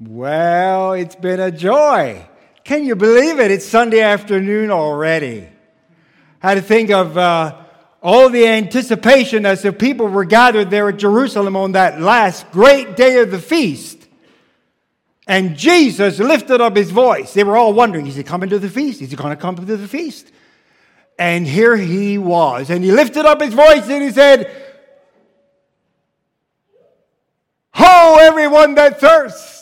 Well, it's been a joy. Can you believe it? It's Sunday afternoon already. I had to think of all the anticipation as the people were gathered there at Jerusalem on that last great day of the feast. And Jesus lifted up his voice. They were all wondering, is he coming to the feast? Is he going to come to the feast? And here he was. And he lifted up his voice and he said, "Ho, everyone that thirsts."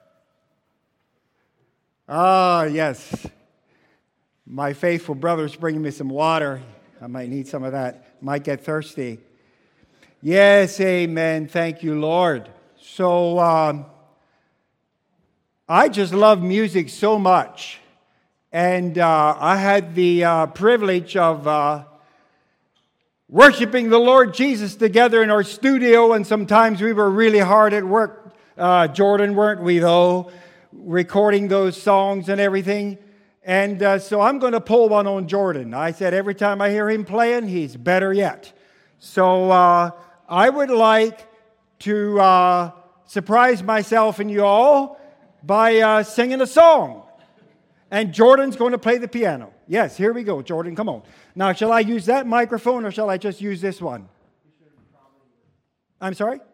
Ah, yes. My faithful brother's bringing me some water. I might need some of that. Might get thirsty. Yes, amen. Thank you, Lord. So, I just love music so much. And I had the privilege of worshiping the Lord Jesus together in our studio. And sometimes we were really hard at work. Jordan, weren't we, though? Recording those songs and everything. And so I'm going to pull one on Jordan. I said every time I hear him playing, he's better yet. So I would like to surprise myself and you all by singing a song. And Jordan's going to play the piano. Yes, here we go, Jordan, come on. Now, shall I use that microphone or shall I just use this one? I'm sorry?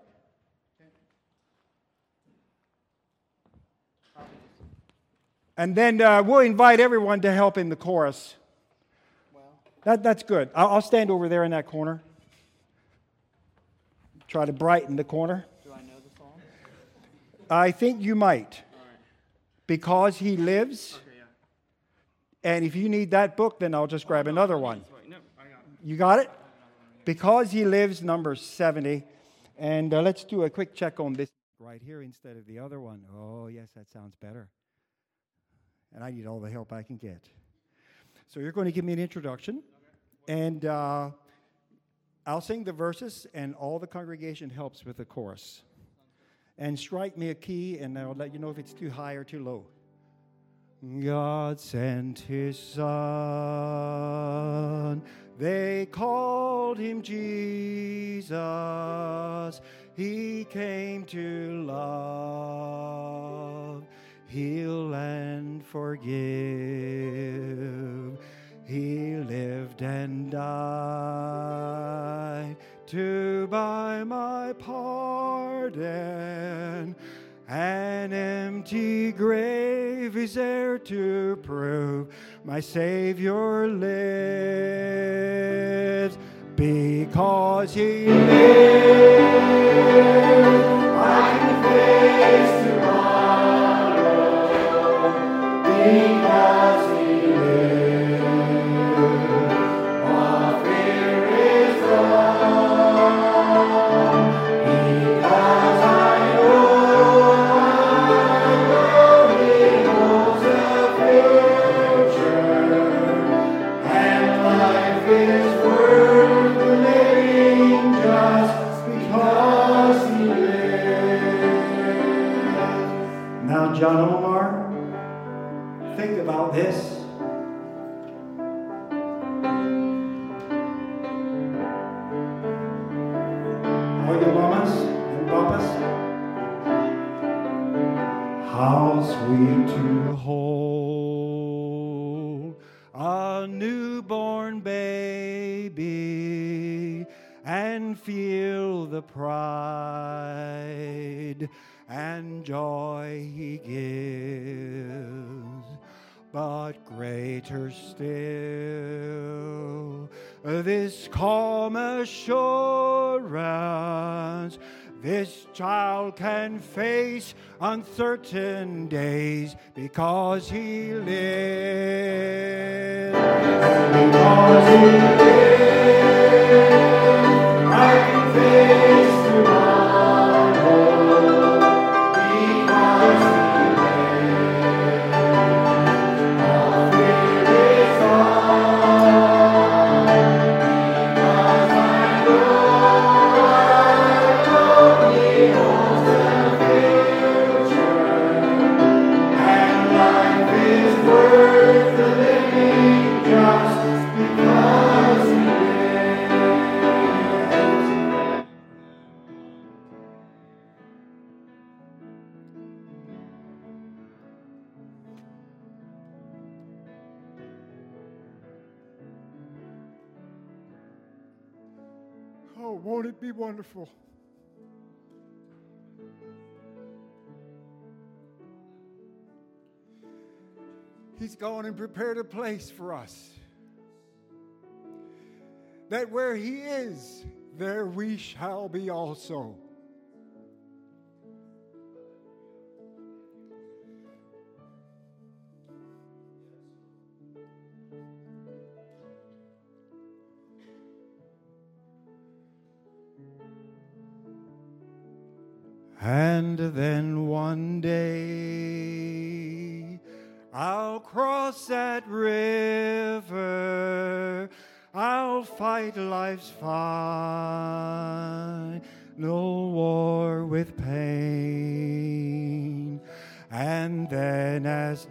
And then we'll invite everyone to help in the chorus. That's good. I'll stand over there in that corner. Try to brighten the corner. Do I know the song? I think you might. All right. Because He Lives. Okay, yeah. And if you need that book, then I'll just grab another one. No, I got it. You got it? Because He Lives, number 70. And let's do a quick check on this right here instead of the other one. Oh, yes, that sounds better. And I need all the help I can get. So you're going to give me an introduction. Okay. And I'll sing the verses, and all the congregation helps with the chorus. And strike me a key, and I'll let you know if it's too high or too low. God sent His Son. They called Him Jesus. He came to love, heal and forgive. He lived and died to buy my pardon. An empty grave is there to prove my Savior lives. Because He lives, I can face tomorrow. Because He lives, all fear is gone. Because I know He holds the future, and life is worth the living just because He lives. Now, John Omar, think about this. All you mamas and papas, how sweet to hold a newborn baby and feel the pride and joy he gives. But greater still, this calm assurance, this child can face uncertain days because he lives. And because he lives, I can face tomorrow. Because he Oh, won't it be wonderful? He's gone and prepared a place for us. That where He is, there we shall be also. And then one day I'll cross that river, I'll fight life's final war with pain. And then as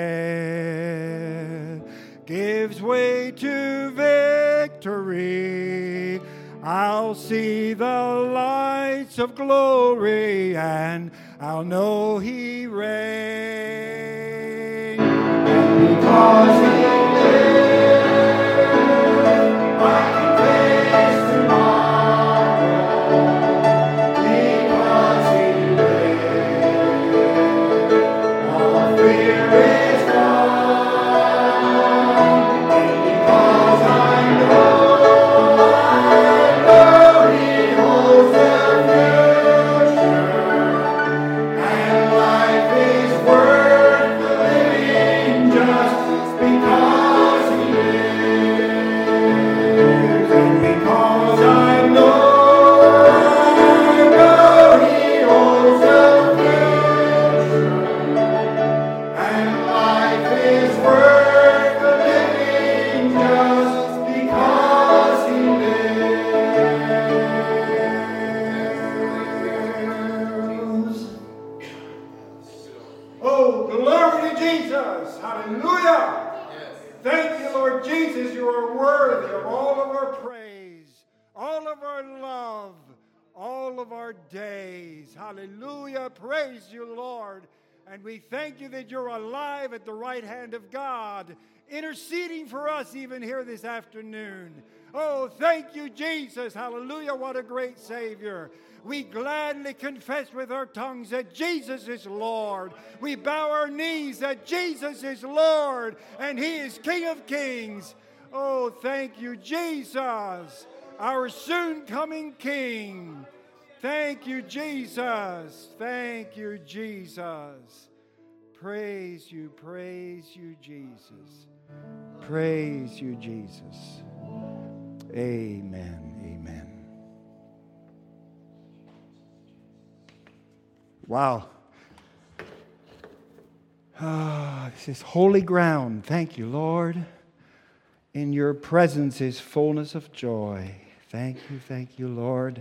death gives way to victory, I'll see the lights of glory, and I'll know He reigns. And because He lives, I can face tomorrow. Because He lives, all fear is gone. And because I know days. Hallelujah. Praise you, Lord. And we thank you that you're alive at the right hand of God, interceding for us even here this afternoon. Oh, thank you, Jesus. Hallelujah. What a great Savior. We gladly confess with our tongues that Jesus is Lord. We bow our knees that Jesus is Lord and He is King of Kings. Oh, thank you, Jesus, our soon-coming King. Thank you, Jesus. Thank you, Jesus. Praise you, Jesus. Praise you, Jesus. Amen, amen. Wow. This is holy ground. Thank you, Lord. In your presence is fullness of joy. Thank you, Lord.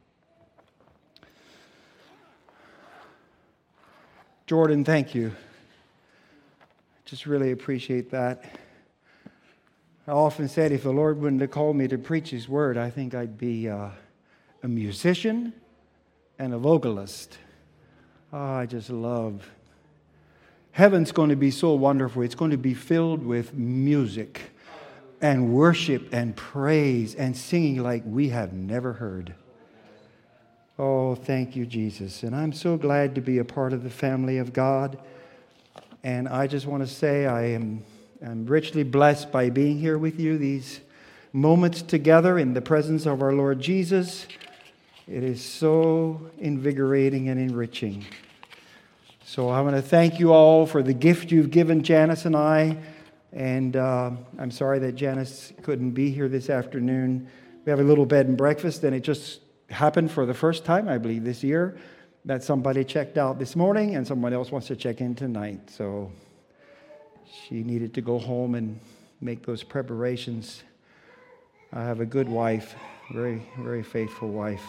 Jordan, thank you. Just really appreciate that. I often said if the Lord wouldn't have called me to preach His word, I think I'd be a musician and a vocalist. Oh, I just love. Heaven's going to be so wonderful. It's going to be filled with music and worship and praise and singing like we have never heard. Oh, thank you, Jesus. And I'm so glad to be a part of the family of God. And I just want to say I'm richly blessed by being here with you, these moments together in the presence of our Lord Jesus. It is so invigorating and enriching. So I want to thank you all for the gift you've given Janice and I. And I'm sorry that Janice couldn't be here this afternoon. We have a little bed and breakfast, and it just happened for the first time, I believe, this year, that somebody checked out this morning and someone else wants to check in tonight. So she needed to go home and make those preparations. I have a good wife, very, very faithful wife.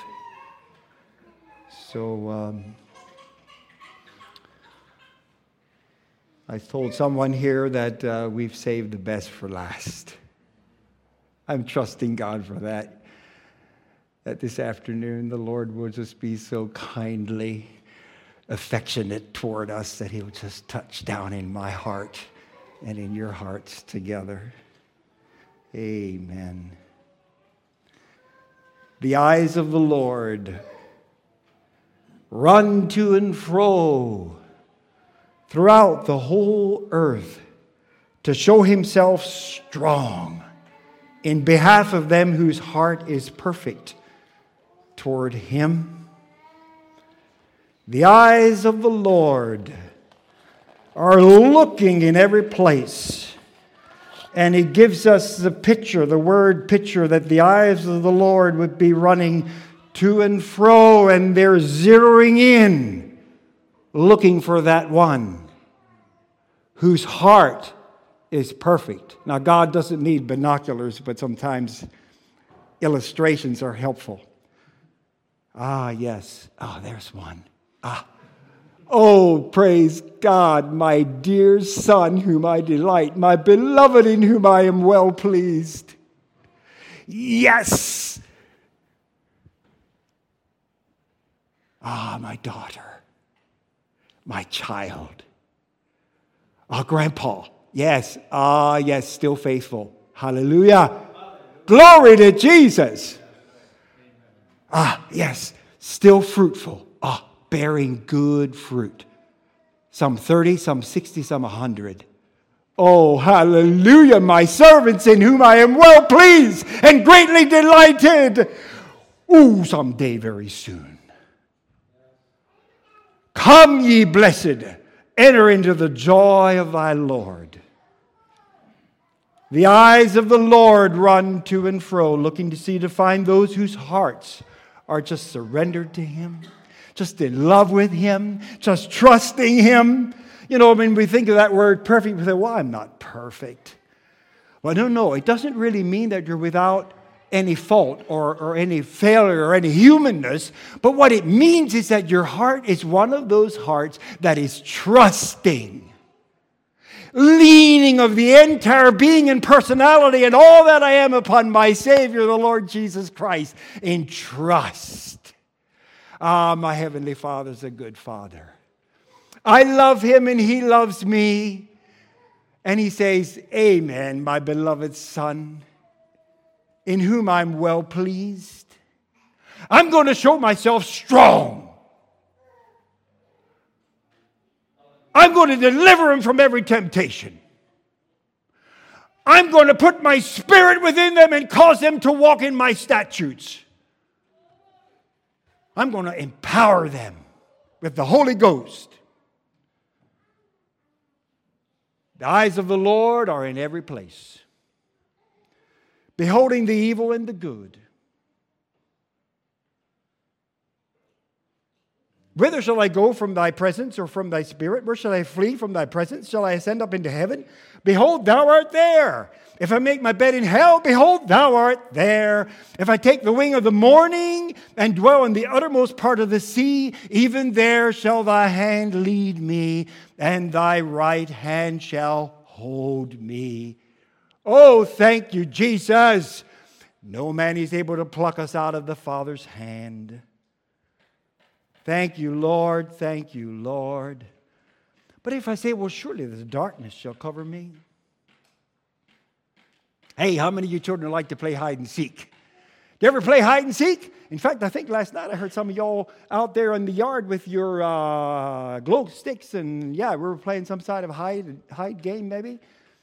So I told someone here that we've saved the best for last. I'm trusting God for that. That this afternoon the Lord will just be so kindly affectionate toward us that He'll just touch down in my heart and in your hearts together. Amen. The eyes of the Lord run to and fro throughout the whole earth to show himself strong in behalf of them whose heart is perfect toward him. The eyes of the Lord are looking in every place. And he gives us the picture, the word picture, that the eyes of the Lord would be running to and fro, and they're zeroing in, looking for that one whose heart is perfect. Now, God doesn't need binoculars, but sometimes illustrations are helpful. Ah, yes. Ah, there's one. Ah. Oh, praise God, my dear Son, whom I delight, my beloved in whom I am well pleased. Yes. Ah, my daughter, my child. Ah, Grandpa. Yes. Ah, yes, still faithful. Hallelujah. Glory to Jesus. Ah, yes, still fruitful. Ah, bearing good fruit. Some 30, some 60, some 100. Oh, hallelujah, my servants in whom I am well pleased and greatly delighted. Ooh, someday very soon. Come, ye blessed, enter into the joy of thy Lord. The eyes of the Lord run to and fro, looking to find those whose hearts are just surrendered to him, just in love with him, just trusting him. You know, when we think of that word perfect, we say, well, I'm not perfect. Well, no, it doesn't really mean that you're without any fault or any failure or any humanness. But what it means is that your heart is one of those hearts that is trusting, leaning of the entire being and personality and all that I am upon my Savior, the Lord Jesus Christ, in trust. Ah, my Heavenly Father's a good Father. I love him and he loves me. And he says, amen, my beloved Son, in whom I'm well pleased. I'm going to show myself strong. I'm going to deliver him from every temptation. I'm going to put my spirit within them and cause them to walk in my statutes. I'm going to empower them with the Holy Ghost. The eyes of the Lord are in every place, beholding the evil and the good. Whither shall I go from thy presence or from thy spirit? Where shall I flee from thy presence? Shall I ascend up into heaven? Behold, thou art there. If I make my bed in hell, behold, thou art there. If I take the wing of the morning and dwell in the uttermost part of the sea, even there shall thy hand lead me, and thy right hand shall hold me. Oh, thank you, Jesus. No man is able to pluck us out of the Father's hand. Thank you, Lord. Thank you, Lord. But if I say, well, surely the darkness shall cover me. Hey, how many of you children like to play hide and seek? Do you ever play hide and seek? In fact, I think last night I heard some of y'all out there in the yard with your glow sticks, and yeah, we were playing some sort of hide game maybe.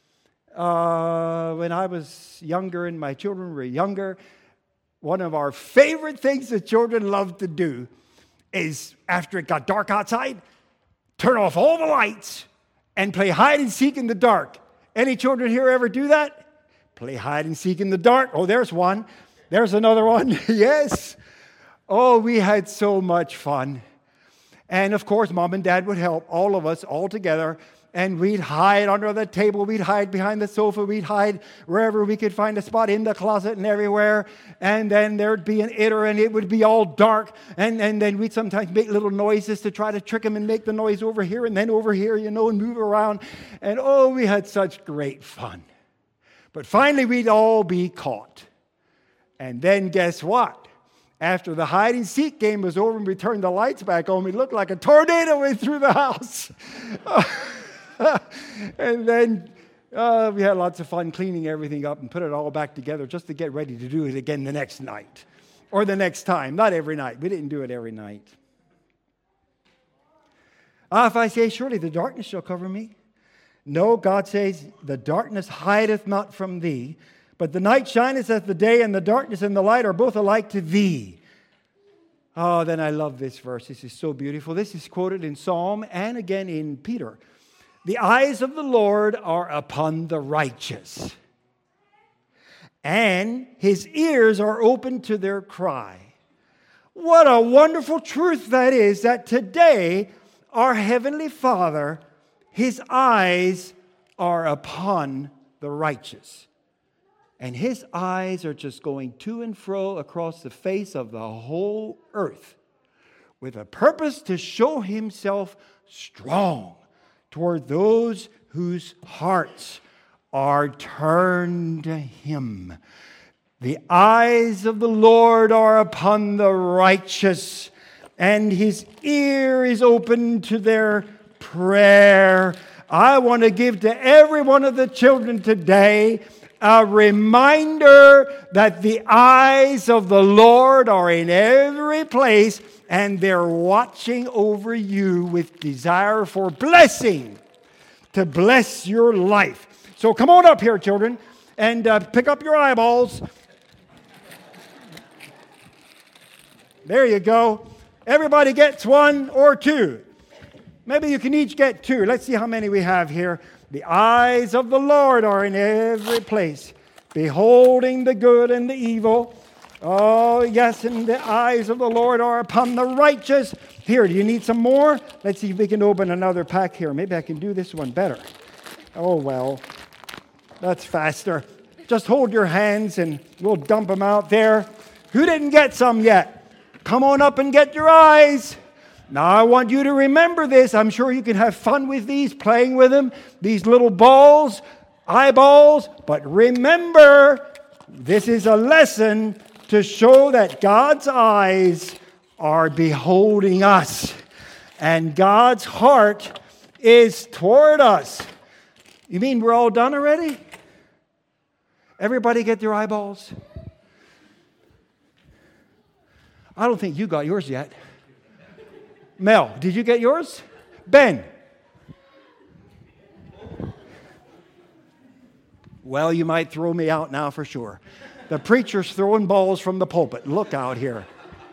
When I was younger and my children were younger, one of our favorite things that children love to do is, after it got dark outside, turn off all the lights and play hide and seek in the dark. Any children here ever do that? Play hide and seek in the dark. Oh, there's one. There's another one. Yes. Oh, we had so much fun. And of course, Mom and Dad would help, all of us, all together. And we'd hide under the table. We'd hide behind the sofa. We'd hide wherever we could find a spot, in the closet and everywhere. And then there'd be an itter, and it would be all dark. And then we'd sometimes make little noises to try to trick him and make the noise over here and then over here, and move around. And oh, we had such great fun. But finally, we'd all be caught. And then guess what? After the hide and seek game was over and we turned the lights back on, we looked like a tornado went through the house. And then we had lots of fun cleaning everything up and put it all back together just to get ready to do it again the next night. Or the next time. Not every night. We didn't do it every night. If I say, surely the darkness shall cover me. No, God says, the darkness hideth not from thee, but the night shineth as the day, and the darkness and the light are both alike to thee. Oh, then I love this verse. This is so beautiful. This is quoted in Psalm and again in Peter. The eyes of the Lord are upon the righteous, and his ears are open to their cry. What a wonderful truth that is, that today our Heavenly Father, his eyes are upon the righteous. And his eyes are just going to and fro across the face of the whole earth with a purpose to show himself strong toward those whose hearts are turned to him. The eyes of the Lord are upon the righteous, and his ear is open to their prayer. I want to give to every one of the children today a reminder that the eyes of the Lord are in every place, and they're watching over you with desire for blessing, to bless your life. So come on up here, children, and pick up your eyeballs. There you go. Everybody gets one or two. Maybe you can each get two. Let's see how many we have here. The eyes of the Lord are in every place, beholding the good and the evil. Oh, yes, and the eyes of the Lord are upon the righteous. Here, do you need some more? Let's see if we can open another pack here. Maybe I can do this one better. Oh, well, that's faster. Just hold your hands and we'll dump them out there. Who didn't get some yet? Come on up and get your eyes. Now, I want you to remember this. I'm sure you can have fun with these, playing with them, these little balls, eyeballs. But remember, this is a lesson to show that God's eyes are beholding us. And God's heart is toward us. You mean we're all done already? Everybody get their eyeballs? I don't think you got yours yet. Mel, did you get yours? Ben? Well, you might throw me out now for sure. The preacher's throwing balls from the pulpit. Look out here.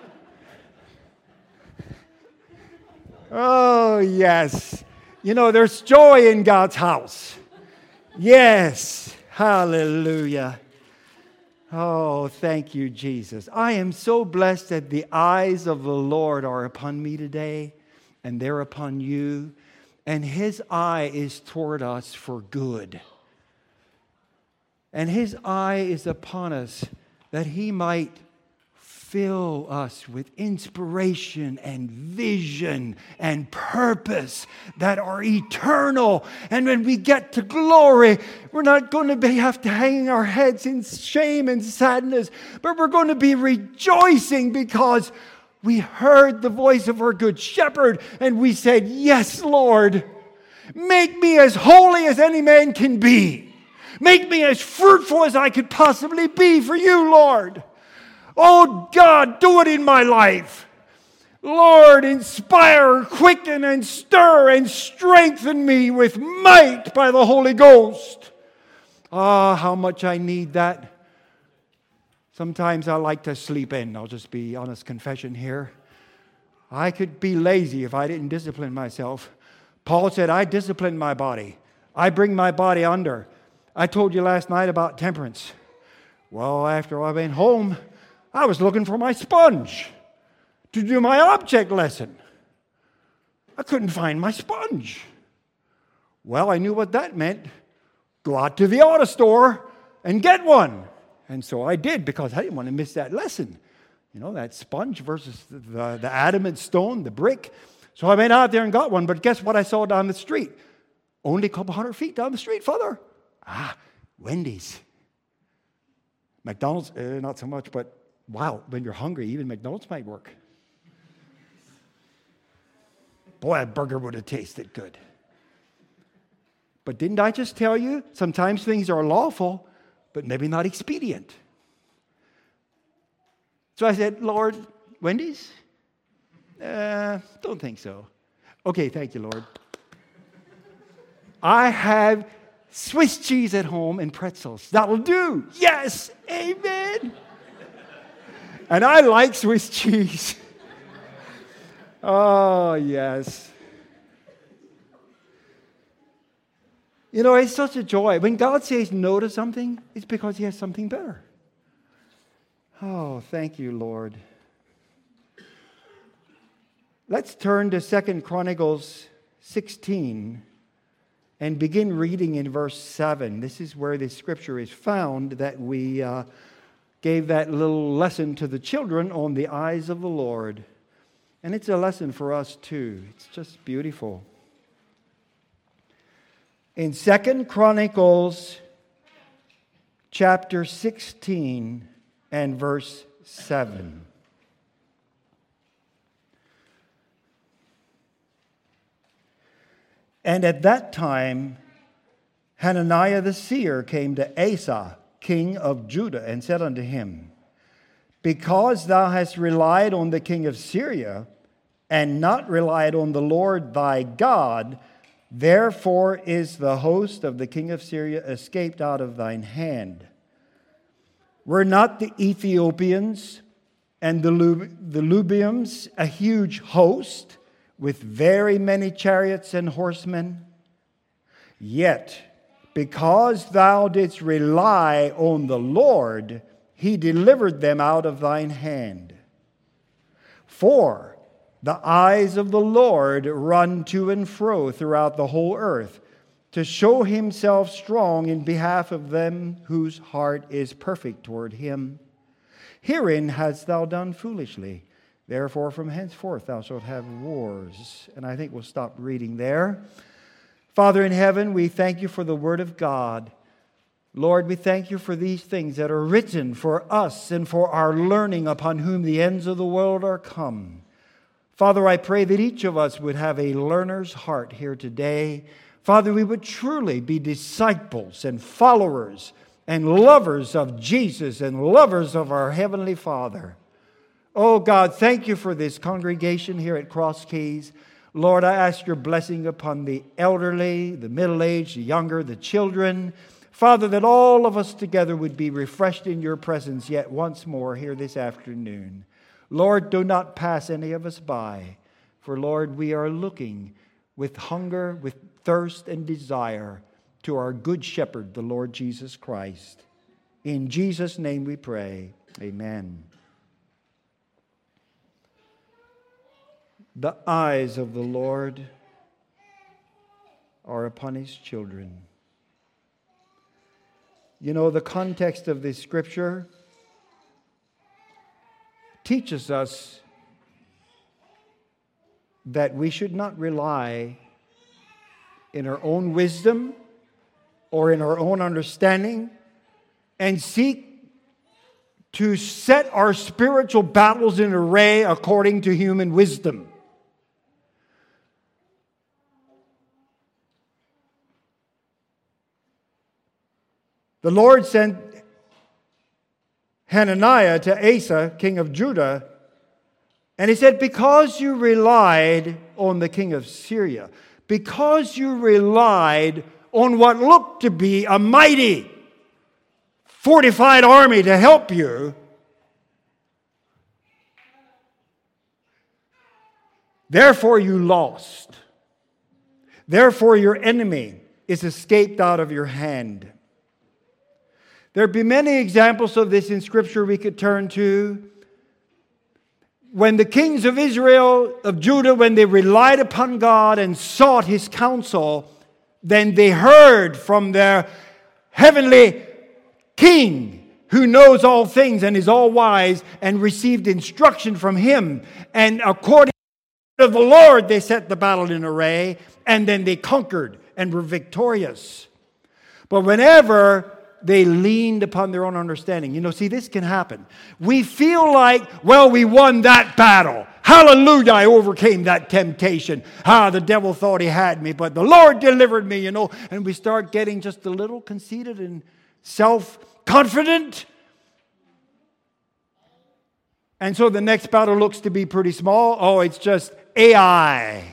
Oh, yes. You know, there's joy in God's house. Yes. Hallelujah. Oh, thank you, Jesus. I am so blessed that the eyes of the Lord are upon me today, and they're upon you, and his eye is toward us for good. And his eye is upon us that he might fill us with inspiration and vision and purpose that are eternal. And when we get to glory, we're not going to have to hang our heads in shame and sadness, but we're going to be rejoicing because we heard the voice of our good shepherd and we said, yes, Lord, make me as holy as any man can be. Make me as fruitful as I could possibly be for you, Lord. Oh, God, do it in my life. Lord, inspire, quicken, and stir, and strengthen me with might by the Holy Ghost. Ah, how much I need that. Sometimes I like to sleep in. I'll just be honest confession here. I could be lazy if I didn't discipline myself. Paul said, I discipline my body. I bring my body under. I told you last night about temperance. Well, after I went home, I was looking for my sponge to do my object lesson. I couldn't find my sponge. Well, I knew what that meant. Go out to the auto store and get one. And so I did, because I didn't want to miss that lesson. You know, that sponge versus the adamant stone, the brick. So I went out there and got one. But guess what I saw down the street? Only a couple hundred feet down the street, Father. Wendy's. McDonald's, not so much, but wow, when you're hungry, even McDonald's might work. Boy, that burger would have tasted good. But didn't I just tell you, sometimes things are lawful, but maybe not expedient. So I said, Lord, Wendy's? Don't think so. Okay, thank you, Lord. I have Swiss cheese at home and pretzels. That'll do. Yes, amen. And I like Swiss cheese. Oh, yes. You know, it's such a joy. When God says no to something, it's because He has something better. Oh, thank you, Lord. Let's turn to 2 Chronicles 16 and begin reading in verse 7. This is where the scripture is found that we gave that little lesson to the children on the eyes of the Lord. And it's a lesson for us too. It's just beautiful. In 2 Chronicles chapter 16 and verse 7. And at that time, Hananiah the seer came to Asa, king of Judah, and said unto him, Because thou hast relied on the king of Syria, and not relied on the Lord thy God, therefore is the host of the king of Syria escaped out of thine hand. Were not the Ethiopians and the Lubims a huge host, with very many chariots and horsemen? Yet, because thou didst rely on the Lord, He delivered them out of thine hand. For the eyes of the Lord run to and fro throughout the whole earth, to show Himself strong in behalf of them whose heart is perfect toward Him. Herein hast thou done foolishly. Therefore, from henceforth thou shalt have wars. And I think we'll stop reading there. Father in heaven, we thank You for the Word of God. Lord, we thank You for these things that are written for us and for our learning, upon whom the ends of the world are come. Father, I pray that each of us would have a learner's heart here today. Father, we would truly be disciples and followers and lovers of Jesus and lovers of our Heavenly Father. Oh God, thank You for this congregation here at Cross Keys. Lord, I ask Your blessing upon the elderly, the middle-aged, the younger, the children. Father, that all of us together would be refreshed in Your presence yet once more here this afternoon. Lord, do not pass any of us by. For Lord, we are looking with hunger, with thirst and desire to our good shepherd, the Lord Jesus Christ. In Jesus' name we pray. Amen. The eyes of the Lord are upon His children. You know, the context of this scripture teaches us that we should not rely in our own wisdom or in our own understanding and seek to set our spiritual battles in array according to human wisdom. The Lord sent Hananiah to Asa, king of Judah, and He said, because you relied on the king of Syria, because you relied on what looked to be a mighty fortified army to help you, therefore you lost. Therefore your enemy is escaped out of your hand. There'd be many examples of this in Scripture we could turn to. When the kings of Israel, of Judah, when they relied upon God and sought His counsel, then they heard from their heavenly King who knows all things and is all wise, and received instruction from Him. And according to the Lord, they set the battle in array, and then they conquered and were victorious. But whenever they leaned upon their own understanding. You know, see, this can happen. We feel like, well, we won that battle. Hallelujah, I overcame that temptation. The devil thought he had me, but the Lord delivered me, you know. And we start getting just a little conceited and self-confident. And so the next battle looks to be pretty small. Oh, it's just AI.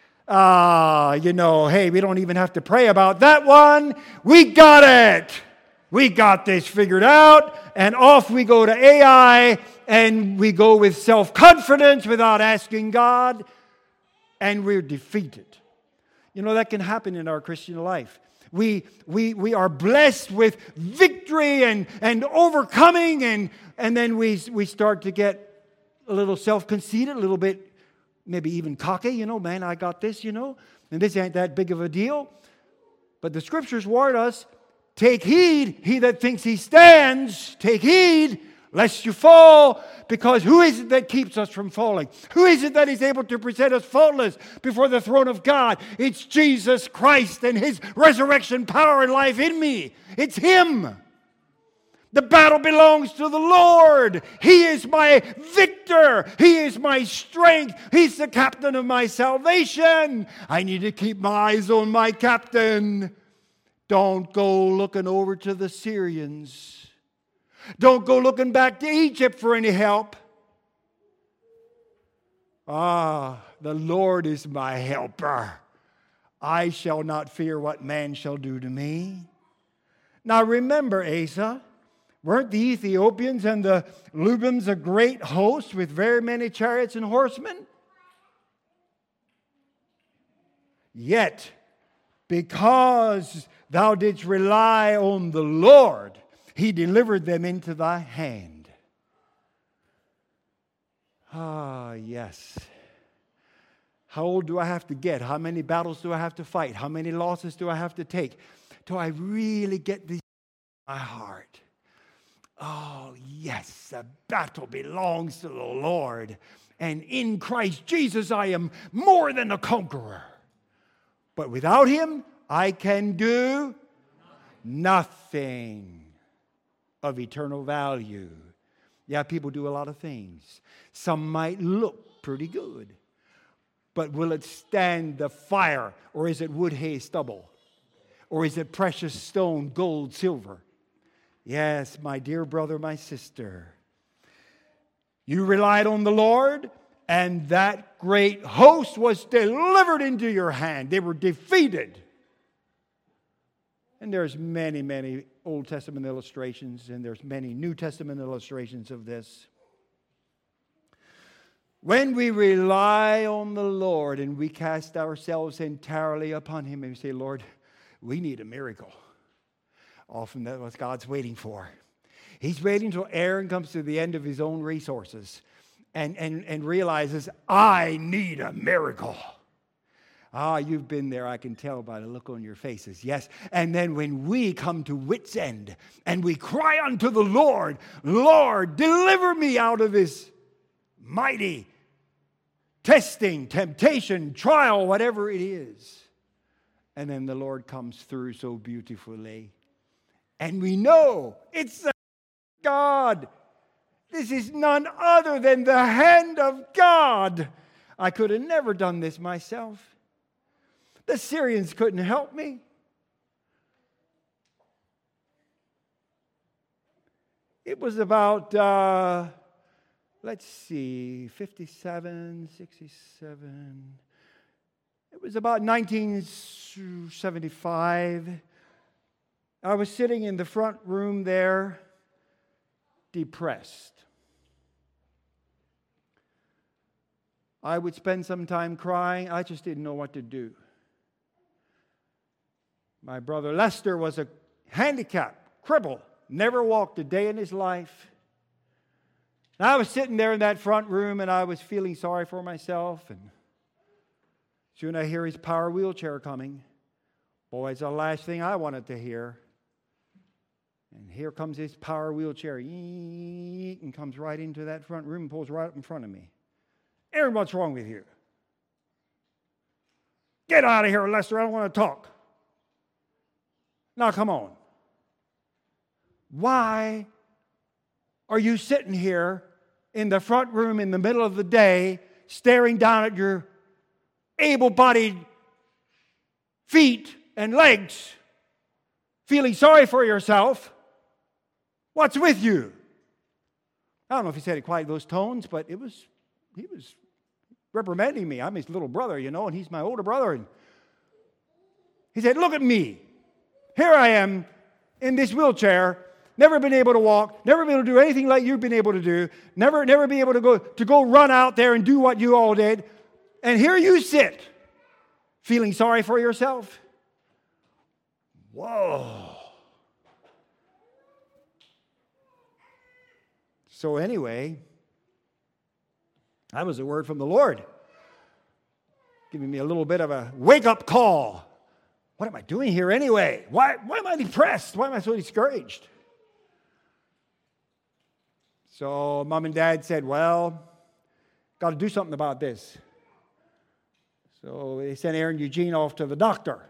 Hey, we don't even have to pray about that one. We got it. We got this figured out. And off we go to AI, and we go with self-confidence without asking God, and we're defeated. That can happen in our Christian life. We are blessed with victory and overcoming, and then we start to get a little self-conceited, a little bit maybe even cocky, man, I got this, and this ain't that big of a deal. But the Scriptures warn us, take heed, he that thinks he stands, take heed, lest you fall, because who is it that keeps us from falling? Who is it that is able to present us faultless before the throne of God? It's Jesus Christ and His resurrection power and life in me. It's Him. The battle belongs to the Lord. He is my victor. He is my strength. He's the captain of my salvation. I need to keep my eyes on my captain. Don't go looking over to the Syrians. Don't go looking back to Egypt for any help. The Lord is my helper. I shall not fear what man shall do to me. Now remember, Asa, weren't the Ethiopians and the Lubims a great host with very many chariots and horsemen? Yet, because thou didst rely on the Lord, He delivered them into thy hand. Yes. How old do I have to get? How many battles do I have to fight? How many losses do I have to take? Do I really get these in my heart? Oh, yes, the battle belongs to the Lord. And in Christ Jesus, I am more than a conqueror. But without Him, I can do nothing of eternal value. Yeah, people do a lot of things. Some might look pretty good. But will it stand the fire? Or is it wood, hay, stubble? Or is it precious stone, gold, silver? Yes, my dear brother, my sister. You relied on the Lord, and that great host was delivered into your hand. They were defeated. And there's many, many Old Testament illustrations, and there's many New Testament illustrations of this. When we rely on the Lord and we cast ourselves entirely upon Him and we say, Lord, we need a miracle. Often that's what God's waiting for. He's waiting until Aaron comes to the end of his own resources and realizes, I need a miracle. You've been there, I can tell by the look on your faces. Yes. And then when we come to wit's end and we cry unto the Lord, Lord, deliver me out of this mighty testing, temptation, trial, whatever it is. And then the Lord comes through so beautifully. And we know it's God. This is none other than the hand of God. I could have never done this myself. The Syrians couldn't help me. It was about, 57, 67. It was about 1975. I was sitting in the front room there, depressed. I would spend some time crying. I just didn't know what to do. My brother Lester was a handicapped, cripple, never walked a day in his life. And I was sitting there in that front room, and I was feeling sorry for myself. And soon I hear his power wheelchair coming. Boy, it's the last thing I wanted to hear. And here comes his power wheelchair, and comes right into that front room and pulls right up in front of me. Aaron, what's wrong with you? Get out of here, Lester, I don't want to talk. Now, come on. Why are you sitting here in the front room in the middle of the day, staring down at your able-bodied feet and legs, feeling sorry for yourself? What's with you? I don't know if he said it quite those tones, but he was reprimanding me. I'm his little brother, and he's my older brother. And he said, look at me. Here I am in this wheelchair, never been able to walk, never been able to do anything like you've been able to do, never be able to go run out there and do what you all did. And here you sit, feeling sorry for yourself. Whoa. So anyway, that was a word from the Lord, giving me a little bit of a wake-up call. What am I doing here anyway? Why am I depressed? Why am I so discouraged? So Mom and Dad said, well, got to do something about this. So they sent Aaron Eugene off to the doctor.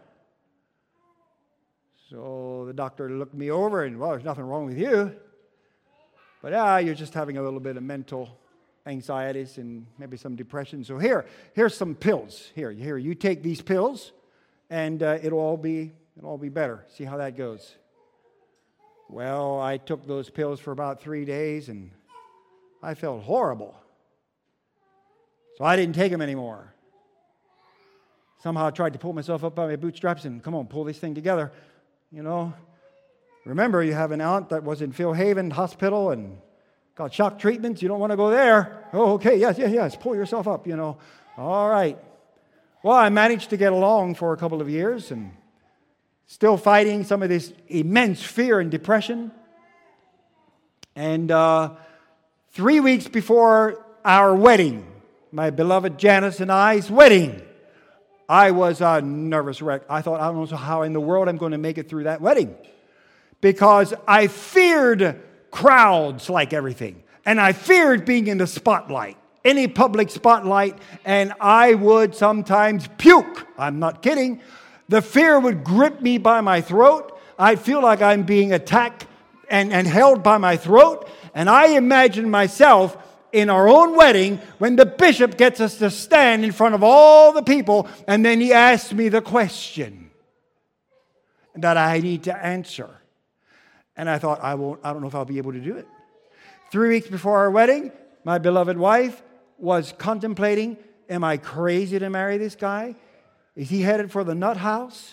So the doctor looked me over and, well, there's nothing wrong with you. But you're just having a little bit of mental anxieties and maybe some depression. So here's some pills. Here, you take these pills, and it'll all be better. See how that goes. Well, I took those pills for about 3 days, and I felt horrible. So I didn't take them anymore. Somehow I tried to pull myself up by my bootstraps and, come on, pull this thing together. Remember, you have an aunt that was in Phil Haven Hospital and got shock treatments. You don't want to go there. Oh, okay, yes. Pull yourself up, All right. Well, I managed to get along for a couple of years and still fighting some of this immense fear and depression. And 3 weeks before our wedding, my beloved Janice and I's wedding, I was a nervous wreck. I thought, I don't know how in the world I'm going to make it through that wedding. Because I feared crowds like everything. And I feared being in the spotlight, any public spotlight, and I would sometimes puke. I'm not kidding. The fear would grip me by my throat. I'd feel like I'm being attacked and held by my throat. And I imagined myself in our own wedding when the bishop gets us to stand in front of all the people, and then he asks me the question that I need to answer. And I thought, I don't know if I'll be able to do it. 3 weeks before our wedding, my beloved wife was contemplating, am I crazy to marry this guy? Is he headed for the nut house?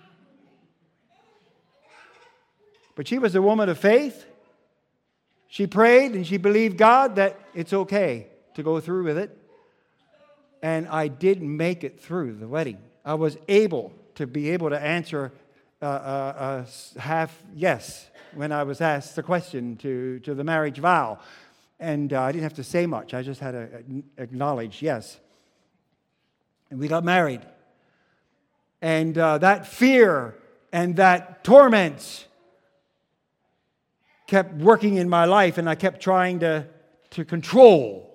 But she was a woman of faith. She prayed and she believed God that it's okay to go through with it. And I did make it through the wedding. I was able to answer half yes when I was asked the question to the marriage vow. And I didn't have to say much. I just had to acknowledge yes. And we got married. And that fear and that torment kept working in my life, and I kept trying to control.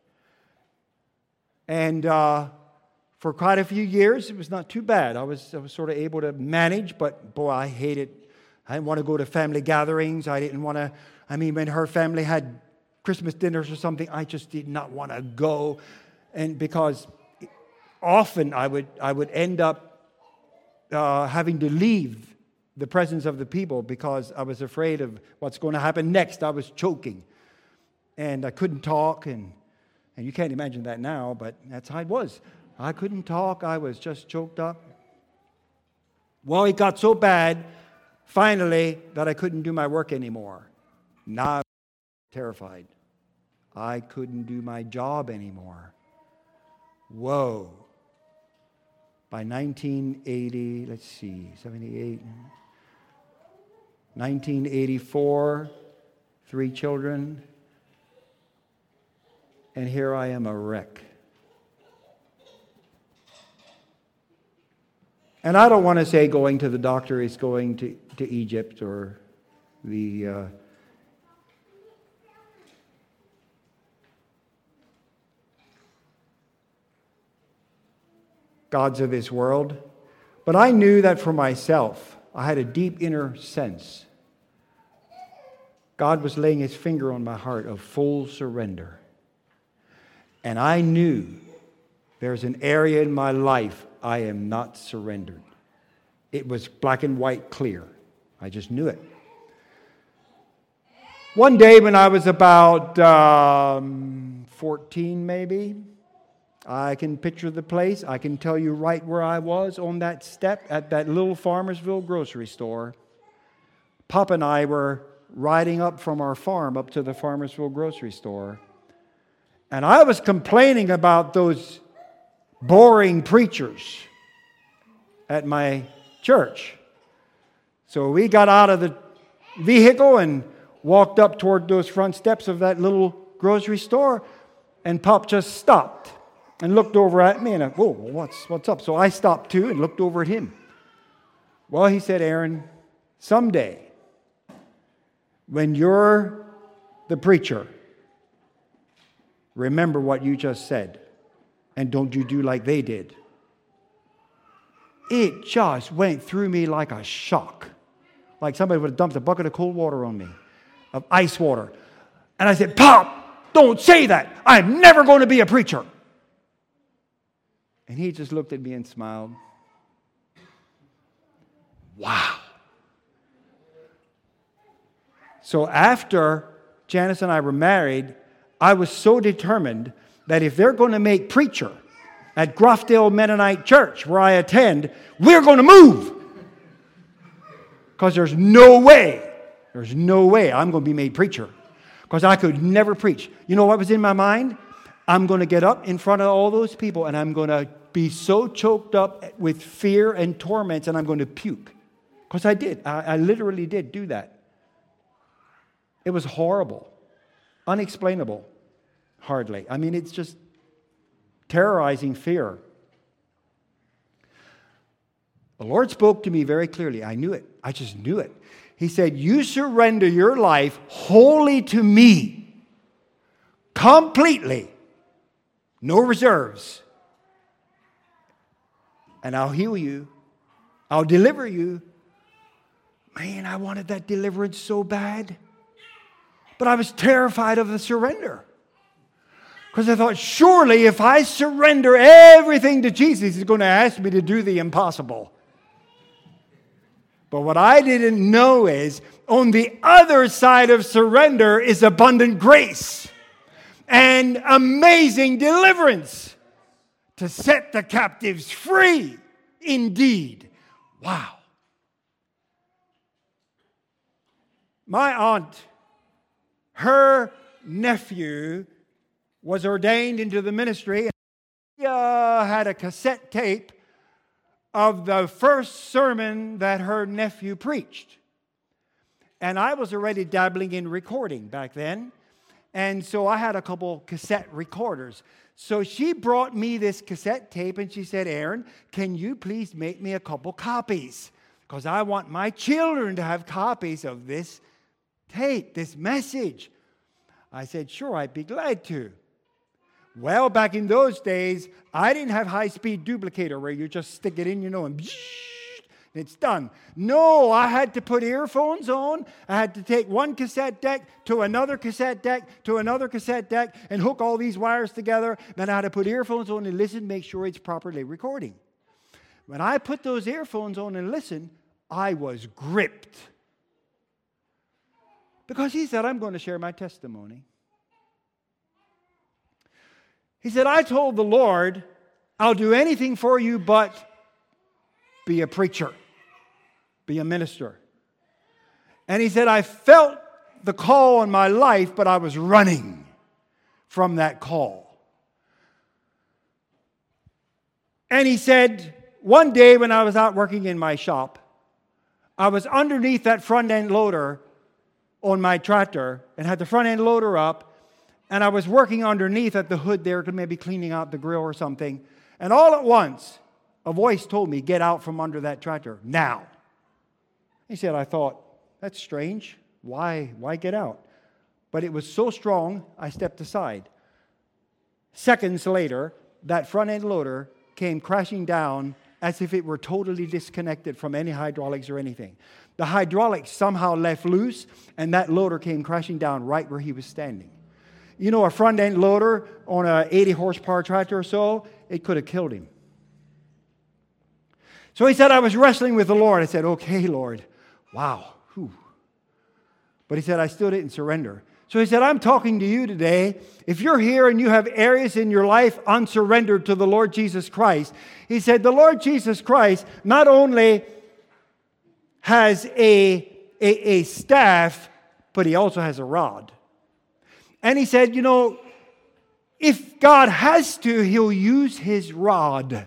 And for quite a few years, it was not too bad. I was sort of able to manage, but boy, I hated. I didn't want to go to family gatherings. I didn't want to. When her family had Christmas dinners or something, I just did not want to go, and because often I would end up having to leave the presence of the people because I was afraid of what's going to happen next. I was choking, and I couldn't talk, and you can't imagine that now, but that's how it was. I couldn't talk. I was just choked up. Well, it got so bad, finally, that I couldn't do my work anymore. Now I was terrified. I couldn't do my job anymore. Whoa. By 1980, 78, 1984, 3 children, and here I am a wreck. And I don't want to say going to the doctor is going to Egypt or the gods of this world. But I knew that for myself, I had a deep inner sense. God was laying His finger on my heart of full surrender. And I knew there's an area in my life I am not surrendered. It was black and white clear. I just knew it. One day when I was about 14 maybe, I can picture the place. I can tell you right where I was on that step at that little Farmersville grocery store. Pop and I were riding up from our farm up to the Farmersville grocery store. And I was complaining about those boring preachers at my church. So we got out of the vehicle and walked up toward those front steps of that little grocery store, and Pop just stopped and looked over at me, and whoa, what's up? So I stopped too and looked over at him. Well, he said, Aaron, someday, when you're the preacher, remember what you just said, and don't you do like they did. It just went through me like a shock, like somebody would have dumped a bucket of cold water on me, of ice water. And I said, Pop, don't say that. I'm never going to be a preacher. And he just looked at me and smiled. Wow. So after Janice and I were married, I was so determined that if they're going to make preacher at Grofdale Mennonite Church, where I attend, we're going to move. Because there's no way I'm going to be made preacher. Because I could never preach. You know what was in my mind? I'm going to get up in front of all those people and I'm going to be so choked up with fear and torments and I'm going to puke. Because I did. I literally did do that. It was horrible. Unexplainable. Hardly. I mean, it's just terrorizing fear. The Lord spoke to me very clearly. I knew it. I just knew it. He said, you surrender your life wholly to me. Completely. No reserves. And I'll heal you. I'll deliver you. Man, I wanted that deliverance so bad. But I was terrified of the surrender. Because I thought, surely if I surrender everything to Jesus, He's going to ask me to do the impossible. But what I didn't know is, on the other side of surrender is abundant grace and amazing deliverance to set the captives free indeed. Wow. My aunt, her nephew was ordained into the ministry, and he had a cassette tape of the first sermon that her nephew preached. And I was already dabbling in recording back then. And so I had a couple cassette recorders. So she brought me this cassette tape and she said, Aaron, can you please make me a couple copies? Because I want my children to have copies of this tape, this message. I said, sure, I'd be glad to. Well, back in those days, I didn't have high-speed duplicator where you just stick it in, and it's done. No, I had to put earphones on. I had to take one cassette deck to another cassette deck to another cassette deck and hook all these wires together. Then I had to put earphones on and listen, make sure it's properly recording. When I put those earphones on and listened, I was gripped. Because he said, I'm going to share my testimony. He said, I told the Lord, I'll do anything for you but be a preacher, be a minister. And he said, I felt the call on my life, but I was running from that call. And he said, one day when I was out working in my shop, I was underneath that front end loader on my tractor and had the front end loader up. And I was working underneath at the hood there, maybe cleaning out the grill or something. And all at once, a voice told me, get out from under that tractor now. He said, I thought, that's strange. Why get out? But it was so strong, I stepped aside. Seconds later, that front end loader came crashing down as if it were totally disconnected from any hydraulics or anything. The hydraulics somehow left loose, and that loader came crashing down right where he was standing. You know, a front-end loader on an 80-horsepower tractor or so, it could have killed him. So he said, I was wrestling with the Lord. I said, okay, Lord. Wow. Whew. But he said, I still didn't surrender. So he said, I'm talking to you today. If you're here and you have areas in your life unsurrendered to the Lord Jesus Christ, he said, the Lord Jesus Christ not only has a staff, but he also has a rod. And he said, you know, if God has to, he'll use his rod.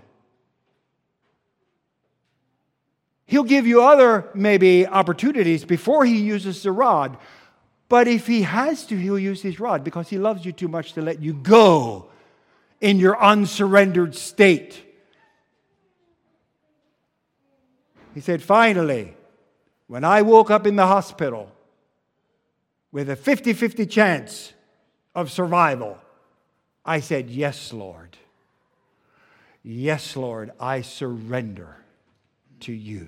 He'll give you other, maybe, opportunities before he uses the rod. But if he has to, he'll use his rod because he loves you too much to let you go in your unsurrendered state. He said, finally, when I woke up in the hospital with a 50-50 chance of survival, I said, yes, Lord. Yes, Lord, I surrender to you.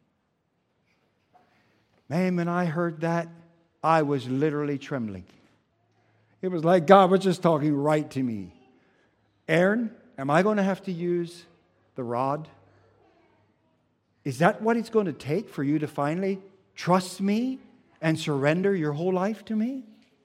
Man, when I heard that, I was literally trembling. It was like God was just talking right to me. Aaron, am I going to have to use the rod? Is that what it's going to take for you to finally trust me and surrender your whole life to me?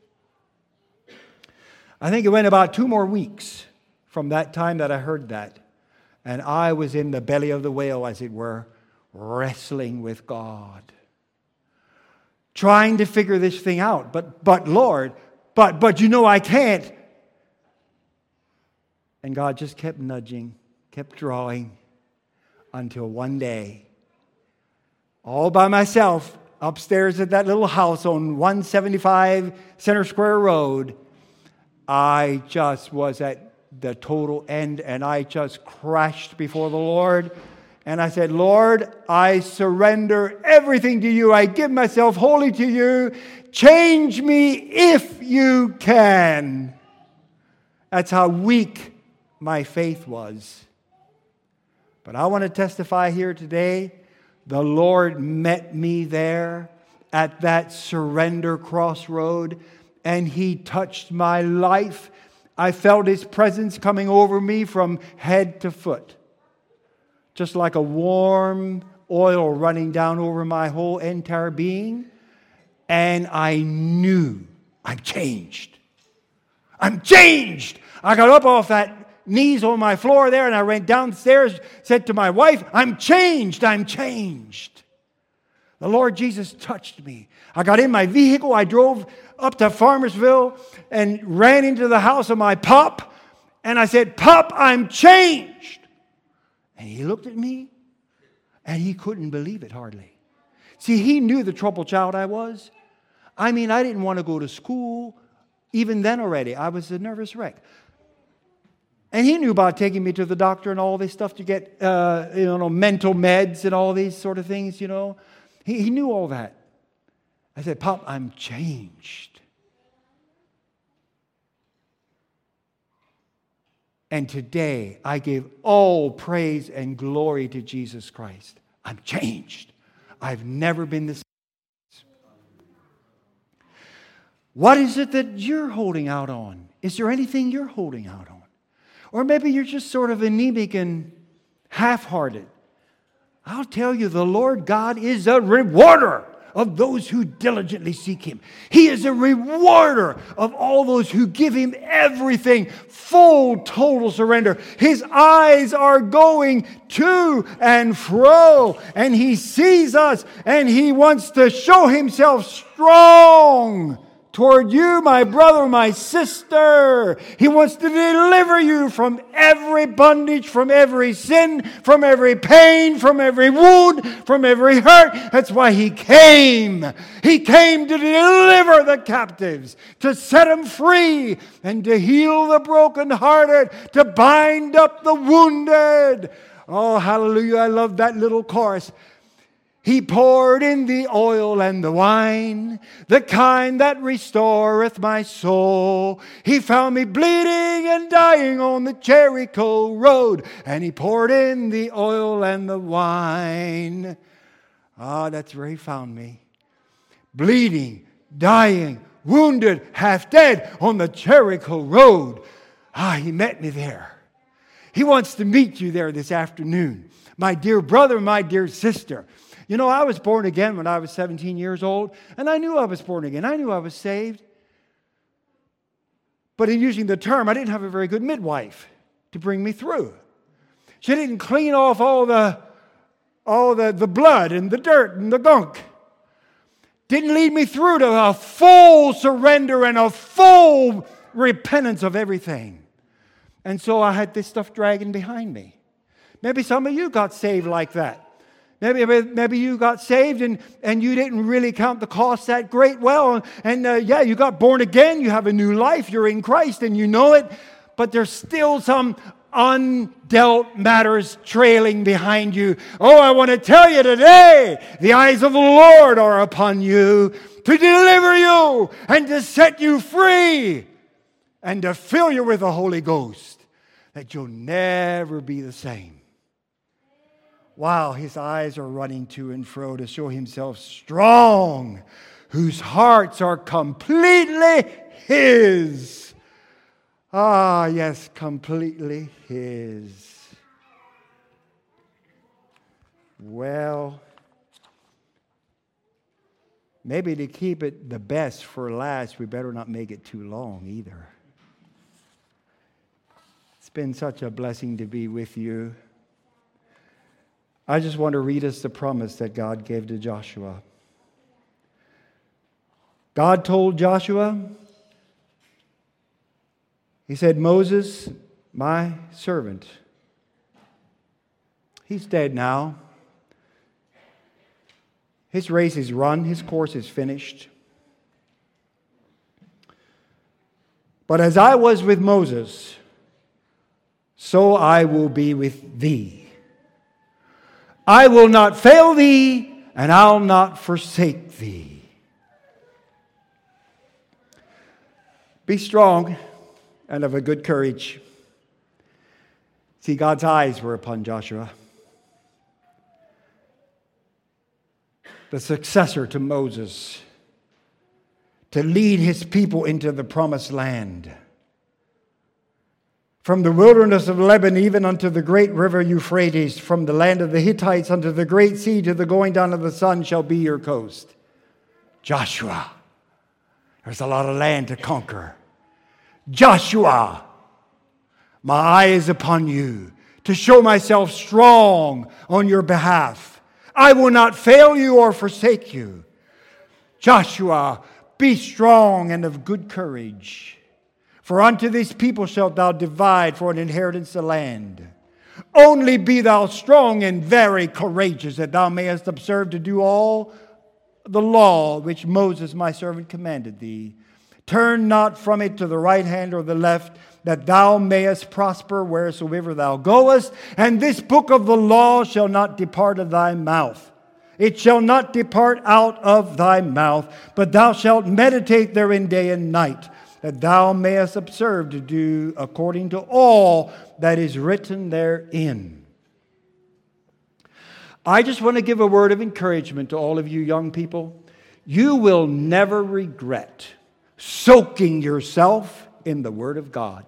I think it went about 2 more weeks from that time that I heard that. And I was in the belly of the whale, as it were, wrestling with God. Trying to figure this thing out. But Lord, but you know I can't. And God just kept nudging, kept drawing, until one day, all by myself, upstairs at that little house on 175 Center Square Road, I just was at the total end, and I just crashed before the Lord. And I said, Lord, I surrender everything to you. I give myself wholly to you. Change me if you can. That's how weak my faith was. But I want to testify here today, the Lord met me there at that surrender crossroad, and He touched my life. I felt His presence coming over me from head to foot. Just like a warm oil running down over my whole entire being. And I knew I'm changed. I'm changed. I got up off that knees on my floor there and I went downstairs, said to my wife, I'm changed. I'm changed. The Lord Jesus touched me. I got in my vehicle. I drove up to Farmersville and ran into the house of my pop. And I said, Pop, I'm changed. And he looked at me, and he couldn't believe it hardly. See, he knew the troubled child I was. I mean, I didn't want to go to school. Even then already, I was a nervous wreck. And he knew about taking me to the doctor and all this stuff to get, mental meds and all these sort of things, you know. He knew all that. I said, Pop, I'm changed. And today, I give all praise and glory to Jesus Christ. I'm changed. I've never been the same. What is it that you're holding out on? Is there anything you're holding out on? Or maybe you're just sort of anemic and half-hearted. I'll tell you, the Lord God is a rewarder of those who diligently seek Him. He is a rewarder of all those who give Him everything, full, total surrender. His eyes are going to and fro, and He sees us, and He wants to show Himself strong toward you, my brother, my sister. He wants to deliver you from every bondage, from every sin, from every pain, from every wound, from every hurt. That's why He came. He came to deliver the captives, to set them free, and to heal the brokenhearted, to bind up the wounded. Oh, hallelujah. I love that little chorus. He poured in the oil and the wine, the kind that restoreth my soul. He found me bleeding and dying on the Jericho road, and He poured in the oil and the wine. Ah, that's where He found me. Bleeding, dying, wounded, half dead on the Jericho road. Ah, He met me there. He wants to meet you there this afternoon. My dear brother, my dear sister. You know, I was born again when I was 17 years old, and I knew I was born again. I knew I was saved. But in using the term, I didn't have a very good midwife to bring me through. She didn't clean off all the blood and the dirt and the gunk. Didn't lead me through to a full surrender and a full repentance of everything. And so I had this stuff dragging behind me. Maybe some of you got saved like that. Maybe you got saved and you didn't really count the cost that great well. And you got born again. You have a new life. You're in Christ and you know it. But there's still some undealt matters trailing behind you. Oh, I want to tell you today, the eyes of the Lord are upon you to deliver you and to set you free and to fill you with the Holy Ghost, that you'll never be the same. Wow, his eyes are running to and fro to show himself strong, whose hearts are completely his. Ah, yes, completely his. Well, maybe to keep it the best for last, we better not make it too long either. It's been such a blessing to be with you. I just want to read us the promise that God gave to Joshua. God told Joshua, he said, Moses, my servant, he's dead now. His race is run, his course is finished. But as I was with Moses, so I will be with thee. I will not fail thee, and I'll not forsake thee. Be strong and of a good courage. See, God's eyes were upon Joshua, the successor to Moses, to lead his people into the promised land. From the wilderness of Lebanon even unto the great river Euphrates, from the land of the Hittites unto the great sea to the going down of the sun shall be your coast. Joshua, there's a lot of land to conquer. Joshua, my eye is upon you to show myself strong on your behalf. I will not fail you or forsake you. Joshua, be strong and of good courage. For unto these people shalt thou divide for an inheritance the land. Only be thou strong and very courageous, that thou mayest observe to do all the law which Moses my servant commanded thee. Turn not from it to the right hand or the left, that thou mayest prosper wheresoever thou goest. And this book of the law shall not depart of thy mouth. It shall not depart out of thy mouth, but thou shalt meditate therein day and night, that thou mayest observe to do according to all that is written therein. I just want to give a word of encouragement to all of you young people. You will never regret soaking yourself in the Word of God.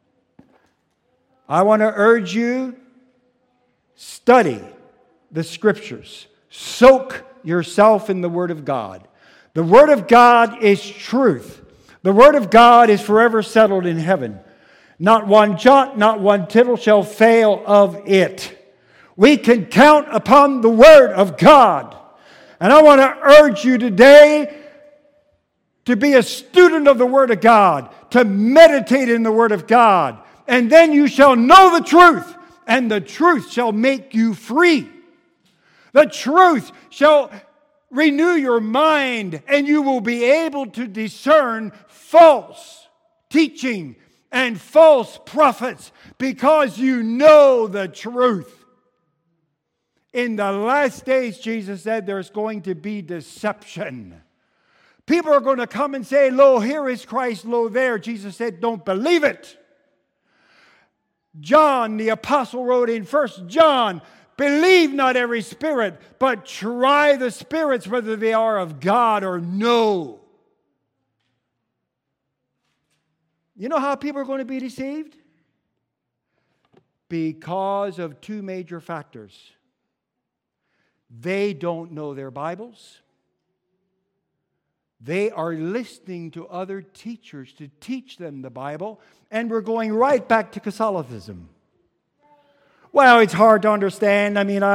I want to urge you, study the Scriptures. Soak yourself in the Word of God. The Word of God is truth. The Word of God is forever settled in heaven. Not one jot, not one tittle shall fail of it. We can count upon the Word of God. And I want to urge you today to be a student of the Word of God, to meditate in the Word of God. And then you shall know the truth, and the truth shall make you free. The truth shall renew your mind, and you will be able to discern false teaching and false prophets because you know the truth. In the last days, Jesus said, there's going to be deception. People are going to come and say, lo, here is Christ, lo, there. Jesus said, don't believe it. John, the apostle, wrote in 1 John, believe not every spirit, but try the spirits whether they are of God or no. You know how people are going to be deceived? Because of two major factors. They don't know their Bibles. They are listening to other teachers to teach them the Bible, and we're going right back to Catholicism. Well, it's hard to understand. I mean,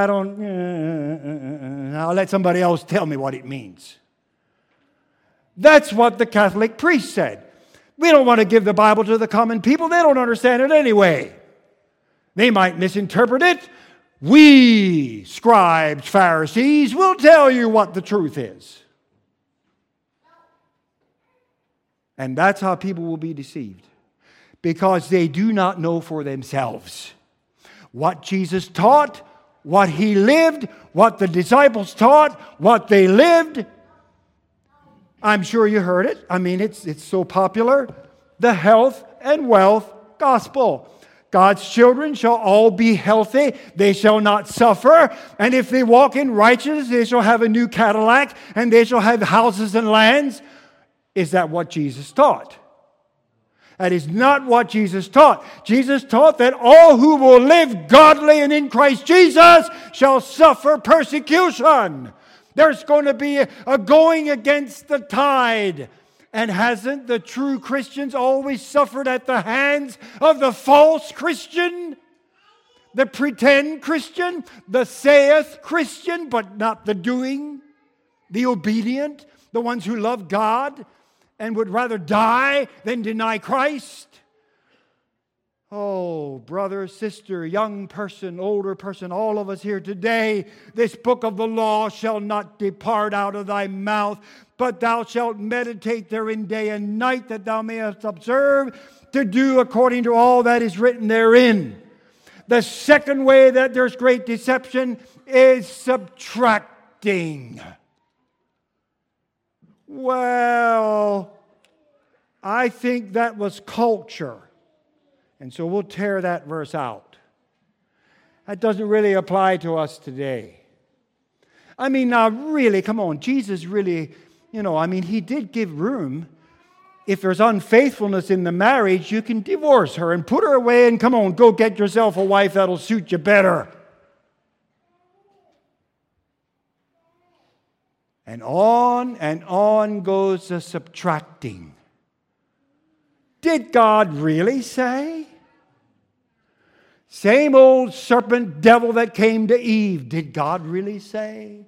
I'll let somebody else tell me what it means. That's what the Catholic priest said. We don't want to give the Bible to the common people. They don't understand it anyway. They might misinterpret it. We, scribes, Pharisees, will tell you what the truth is. And that's how people will be deceived. Because they do not know for themselves what Jesus taught, what He lived, what the disciples taught, what they lived. I'm sure you heard it. I mean, it's so popular. The health and wealth gospel. God's children shall all be healthy. They shall not suffer. And if they walk in righteousness, they shall have a new Cadillac, and they shall have houses and lands. Is that what Jesus taught? That is not what Jesus taught. Jesus taught that all who will live godly and in Christ Jesus shall suffer persecution. There's going to be a going against the tide. And hasn't the true Christians always suffered at the hands of the false Christian? The pretend Christian? The saith Christian, but not the doing? The obedient? The ones who love God and would rather die than deny Christ? Oh, brother, sister, young person, older person, all of us here today, this book of the law shall not depart out of thy mouth, but thou shalt meditate therein day and night, that thou mayest observe to do according to all that is written therein. The second way that there's great deception is subtracting. Well, I think that was culture. And so we'll tear that verse out. That doesn't really apply to us today. I mean, now really, come on, Jesus really, He did give room. If there's unfaithfulness in the marriage, you can divorce her and put her away and come on, go get yourself a wife that'll suit you better. And on goes the subtracting. Did God really say? Same old serpent devil that came to Eve. Did God really say?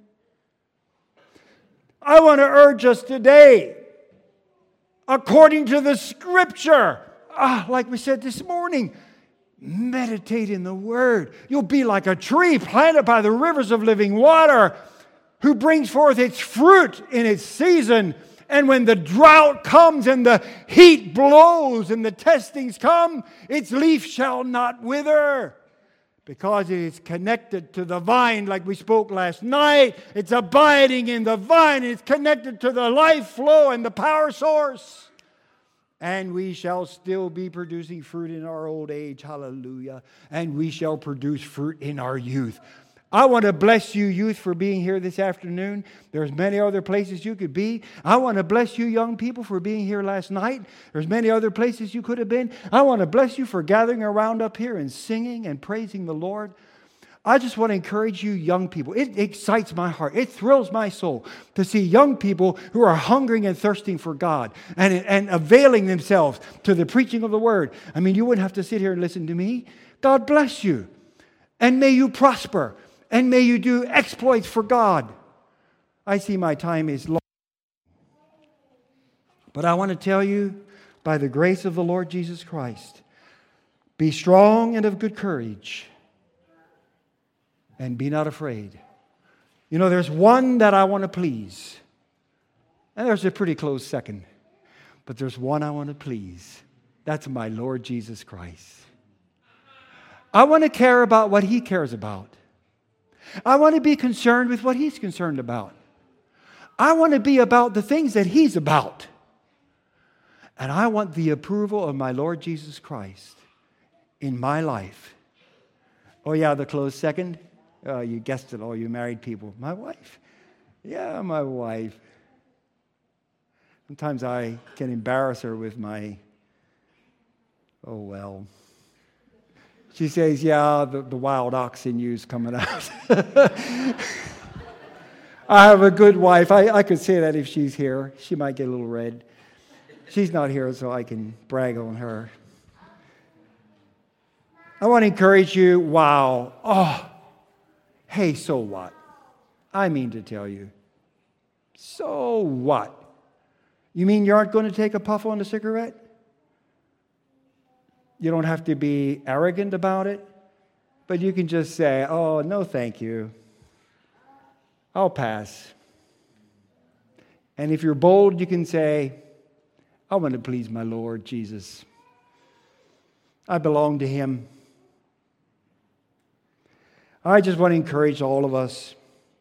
I want to urge us today, according to the Scripture, like we said this morning, meditate in the Word. You'll be like a tree planted by the rivers of living water, who brings forth its fruit in its season. And when the drought comes and the heat blows and the testings come, its leaf shall not wither, because it is connected to the vine, like we spoke last night. It's abiding in the vine. It's connected to the life flow and the power source. And we shall still be producing fruit in our old age. Hallelujah. And we shall produce fruit in our youth. I want to bless you, youth, for being here this afternoon. There's many other places you could be. I want to bless you, young people, for being here last night. There's many other places you could have been. I want to bless you for gathering around up here and singing and praising the Lord. I just want to encourage you, young people. It excites my heart. It thrills my soul to see young people who are hungering and thirsting for God and availing themselves to the preaching of the Word. I mean, you wouldn't have to sit here and listen to me. God bless you. And may you prosper. And may you do exploits for God. I see my time is long. But I want to tell you, by the grace of the Lord Jesus Christ, be strong and of good courage. And be not afraid. There's one that I want to please. And there's a pretty close second. But there's one I want to please. That's my Lord Jesus Christ. I want to care about what He cares about. I want to be concerned with what He's concerned about. I want to be about the things that He's about. And I want the approval of my Lord Jesus Christ in my life. Oh yeah, the close second. You guessed it, all you married people. My wife. Yeah, my wife. Sometimes I can embarrass her with my, oh well. She says, yeah, the wild ox in you's coming out. I have a good wife. I could say that if she's here. She might get a little red. She's not here, so I can brag on her. I want to encourage you. Wow. Oh, hey, so what? I mean to tell you. So what? You mean you aren't going to take a puff on the cigarette? You don't have to be arrogant about it, but you can just say, oh, no, thank you. I'll pass. And if you're bold, you can say, I want to please my Lord Jesus. I belong to Him. I just want to encourage all of us,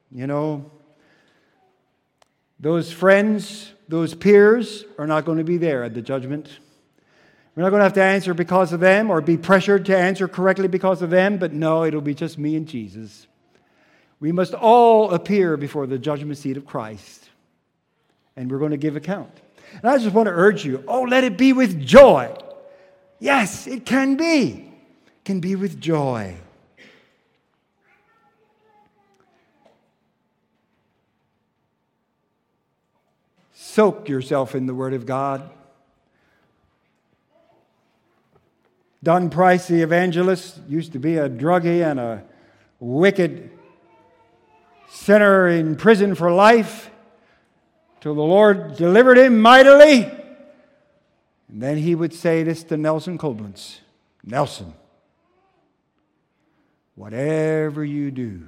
those friends, those peers are not going to be there at the judgment. We're not going to have to answer because of them or be pressured to answer correctly because of them, but no, it'll be just me and Jesus. We must all appear before the judgment seat of Christ, and we're going to give account. And I just want to urge you, let it be with joy. Yes, it can be. It can be with joy. Soak yourself in the Word of God. Don Price, the evangelist, used to be a druggie and a wicked sinner in prison for life till the Lord delivered him mightily. And then he would say this to Nelson Coblentz. Nelson, whatever you do,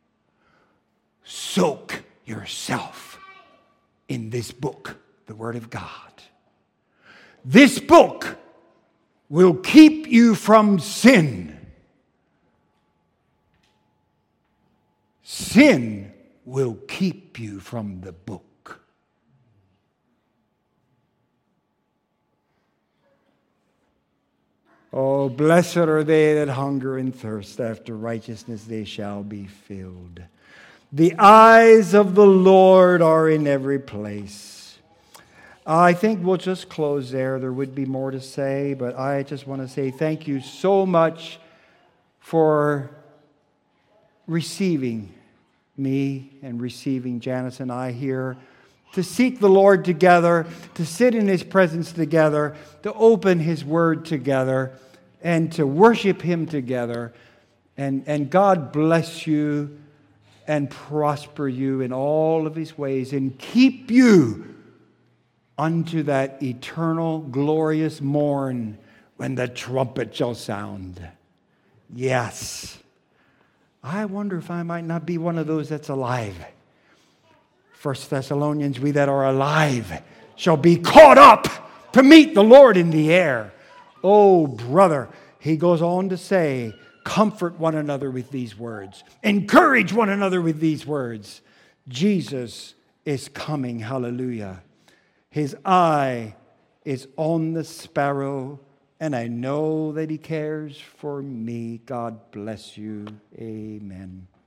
soak yourself in this book, the Word of God. This book will keep you from sin. Sin will keep you from the book. Oh, blessed are they that hunger and thirst after righteousness, they shall be filled. The eyes of the Lord are in every place. I think we'll just close there. There would be more to say, but I just want to say thank you so much for receiving me and receiving Janice and I here to seek the Lord together, to sit in His presence together, to open His Word together, and to worship Him together. And God bless you and prosper you in all of His ways and keep you unto that eternal, glorious morn when the trumpet shall sound. Yes. I wonder if I might not be one of those that's alive. 1 Thessalonians, we that are alive shall be caught up to meet the Lord in the air. Oh, brother, he goes on to say, comfort one another with these words. Encourage one another with these words. Jesus is coming. Hallelujah. His eye is on the sparrow, and I know that He cares for me. God bless you. Amen.